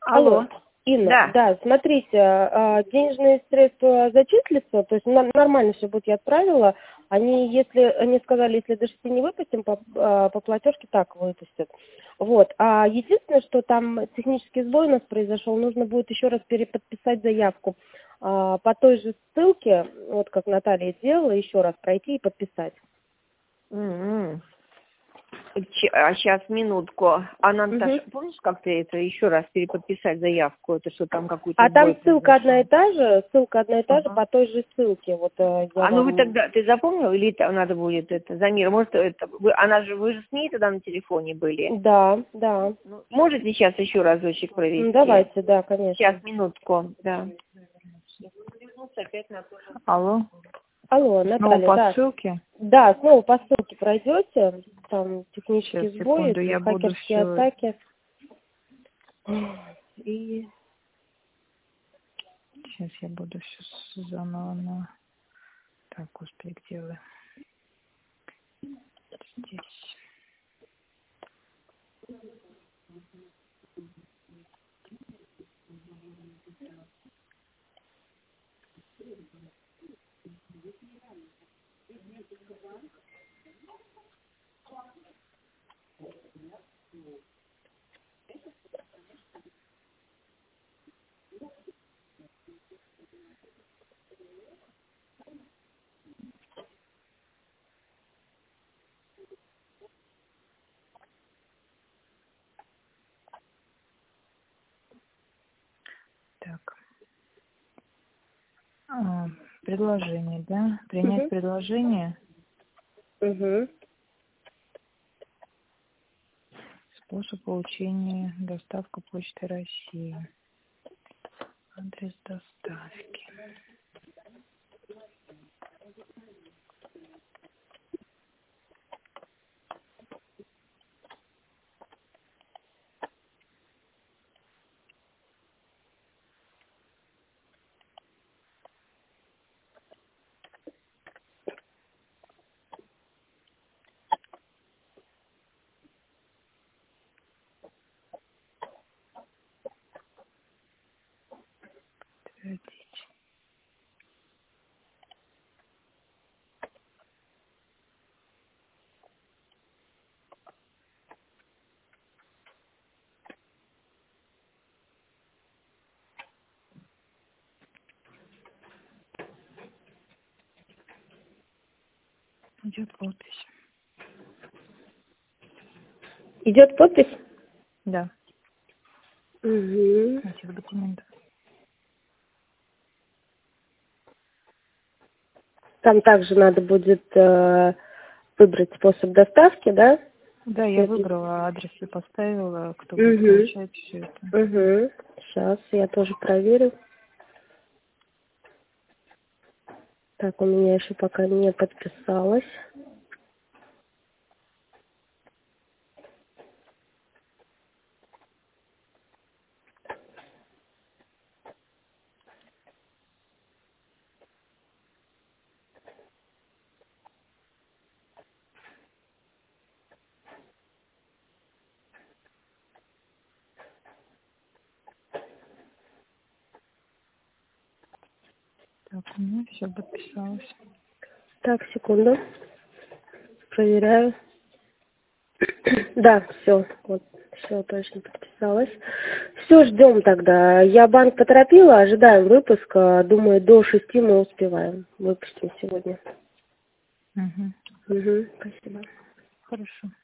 Алло, Алло. Инна, Да. да, смотрите, денежные средства зачислятся, то есть нормально все будет, я отправила. Они сказали, если до 6 не выпустим, по платежке так выпустят. Вот. А единственное, что там технический сбой у нас произошел, нужно будет еще раз переподписать заявку по той же ссылке, вот как Наталья делала, еще раз пройти и подписать. М-м. Сейчас, минутку. А Наташа, помнишь, как ты это еще раз переподписать заявку? Это что там какой-то А там сбой ссылка произошел? одна и та же по той же ссылке. Вот я Ну вы вам... тогда, ты запомнил, или там надо будет это, Замир, может, это, вы же с ней тогда на телефоне были? Да, да. Можете сейчас еще разочек провести? Давайте, да, конечно. Сейчас, минутку, да. Алло. Алло, Снова Наталья, по да. ссылке? Да, снова по ссылке пройдете. Там технический Сейчас, сбой, секунду, эти я буду хакерские все... атаки. И... Сейчас я буду все заново. Так, господи, где вы? Здесь. Так. Предложение, да? Принять предложение. Способ получения, доставка Почты России. Адрес доставки. Подтвердить. Идет подпись. Идет подпись? Да. Угу. Этих документов. Там также надо будет выбрать способ доставки, да? Да, я выбрала адрес и поставила, кто будет получать все это. Сейчас я тоже проверю. Так, у меня еще пока не подписалось. Так, у меня все подписалось. Так, секунду. Проверяю. Да, все. Вот, все точно подписалась. Все, ждем тогда. Я банк поторопила, ожидаем выпуска. Думаю, до 6 мы успеваем. Выпустим сегодня. Угу. Спасибо. Хорошо.